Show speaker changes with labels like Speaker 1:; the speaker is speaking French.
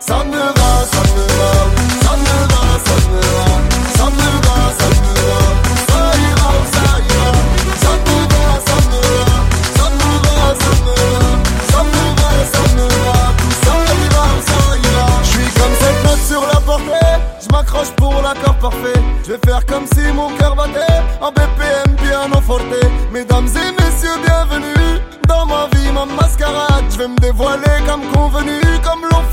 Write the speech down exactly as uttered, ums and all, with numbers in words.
Speaker 1: Ça me va, ça me va, ça me va, ça me va, ça me va, ça me va, ça ira, ça ira. Ça me va, ça me va, ça me va, ça me va, ça me va, ça me va, ça ira, ça ira. J'suis comme cette note sur la portée, j'm'accroche pour l'accord parfait. J'vais faire comme si mon cœur battait en B P M piano forte. Mesdames et messieurs, bienvenue dans ma vie, ma mascarade. J'vais me dévoiler comme convenu, comme l'on